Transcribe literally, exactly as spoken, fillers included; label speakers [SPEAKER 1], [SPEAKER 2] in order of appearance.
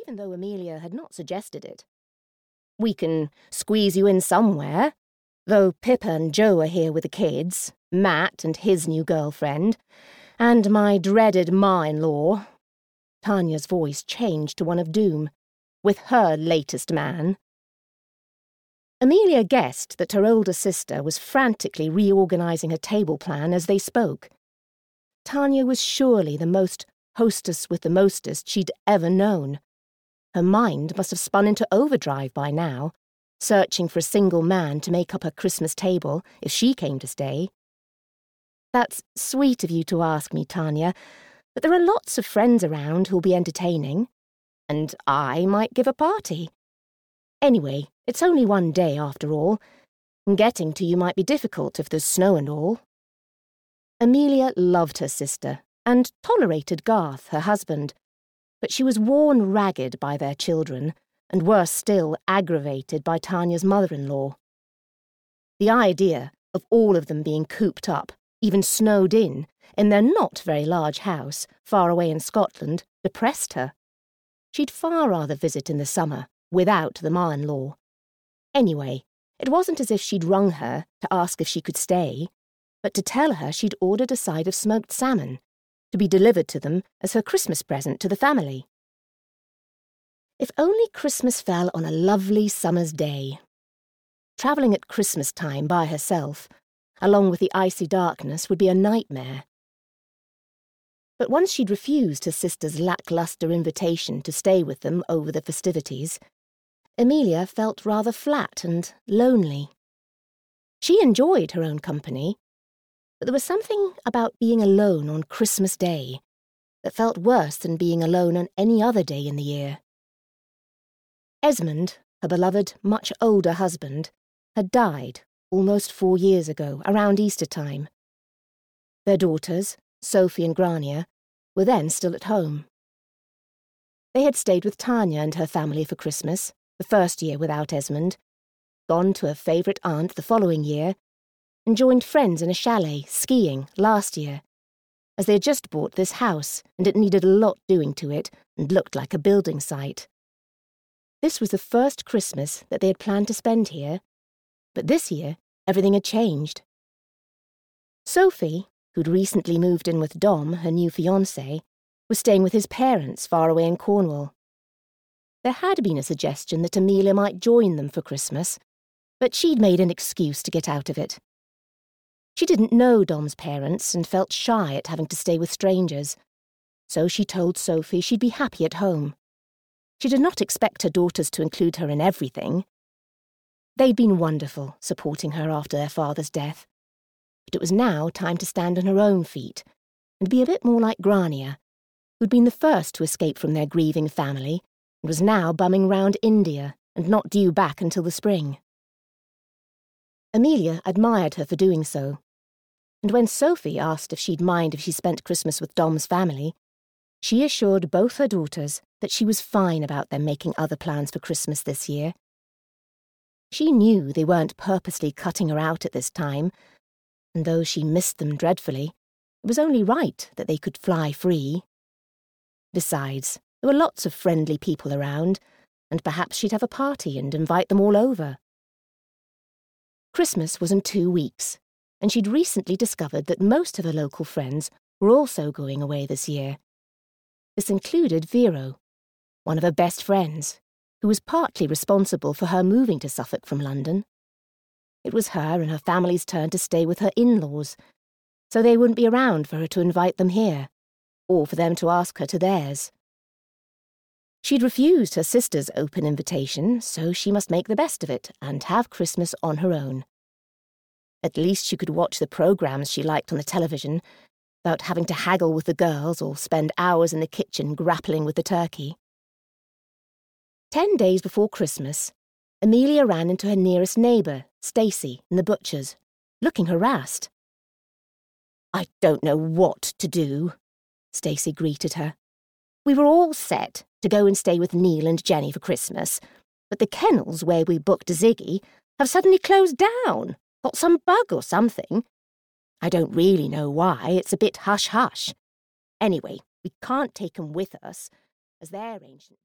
[SPEAKER 1] even though Amelia had not suggested it. "We can squeeze you in somewhere, though Pippa and Joe are here with the kids, Matt and his new girlfriend, and my dreaded ma-in-law." Tanya's voice changed to one of doom. "With her latest man." Amelia guessed that her older sister was frantically reorganising her table plan as they spoke. Tanya was surely the most hostess with the mostest she'd ever known. Her mind must have spun into overdrive by now, searching for a single man to make up her Christmas table if she came to stay. "That's sweet of you to ask me, Tanya, but there are lots of friends around who'll be entertaining, and I might give a party. Anyway, it's only one day after all, and getting to you might be difficult if there's snow and all." Amelia loved her sister and tolerated Garth, her husband, but she was worn ragged by their children, and worse still, aggravated by Tanya's mother-in-law. The idea of all of them being cooped up, even snowed in, in their not very large house, far away in Scotland, depressed her. She'd far rather visit in the summer, without the ma-in-law. Anyway, it wasn't as if she'd rung her to ask if she could stay, but to tell her she'd ordered a side of smoked salmon, to be delivered to them as her Christmas present to the family. If only Christmas fell on a lovely summer's day. Travelling at Christmas time by herself, along with the icy darkness, would be a nightmare. But once she'd refused her sister's lacklustre invitation to stay with them over the festivities, Amelia felt rather flat and lonely. She enjoyed her own company, but there was something about being alone on Christmas Day that felt worse than being alone on any other day in the year. Esmond, her beloved, much older husband, had died almost four years ago, around Easter time. Their daughters, Sophie and Grania, were then still at home. They had stayed with Tanya and her family for Christmas, the first year without Esmond, gone to a favourite aunt the following year, and joined friends in a chalet, skiing, last year, as they had just bought this house and it needed a lot doing to it and looked like a building site. This was the first Christmas that they had planned to spend here, but this year everything had changed. Sophie, who'd recently moved in with Dom, her new fiancé, was staying with his parents far away in Cornwall. There had been a suggestion that Amelia might join them for Christmas, but she'd made an excuse to get out of it. She didn't know Dom's parents and felt shy at having to stay with strangers, so she told Sophie she'd be happy at home. She did not expect her daughters to include her in everything. They'd been wonderful, supporting her after their father's death, but it was now time to stand on her own feet and be a bit more like Grania, who'd been the first to escape from their grieving family and was now bumming round India and not due back until the spring. Amelia admired her for doing so, and when Sophie asked if she'd mind if she spent Christmas with Dom's family, she assured both her daughters that she was fine about them making other plans for Christmas this year. She knew they weren't purposely cutting her out at this time, and though she missed them dreadfully, it was only right that they could fly free. Besides, there were lots of friendly people around, and perhaps she'd have a party and invite them all over. Christmas was in two weeks, and she'd recently discovered that most of her local friends were also going away this year. This included Vero, one of her best friends, who was partly responsible for her moving to Suffolk from London. It was her and her family's turn to stay with her in-laws, so they wouldn't be around for her to invite them here, or for them to ask her to theirs. She'd refused her sister's open invitation, so she must make the best of it and have Christmas on her own. At least she could watch the programmes she liked on the television, without having to haggle with the girls or spend hours in the kitchen grappling with the turkey. Ten days before Christmas, Amelia ran into her nearest neighbour, Stacey, in the butcher's, looking harassed. "I don't know what to do," Stacey greeted her. "We were all set to go and stay with Neil and Jenny for Christmas, but the kennels where we booked Ziggy have suddenly closed down, got some bug or something. I don't really know why, it's a bit hush-hush. Anyway, we can't take 'em with us, as they're ancient."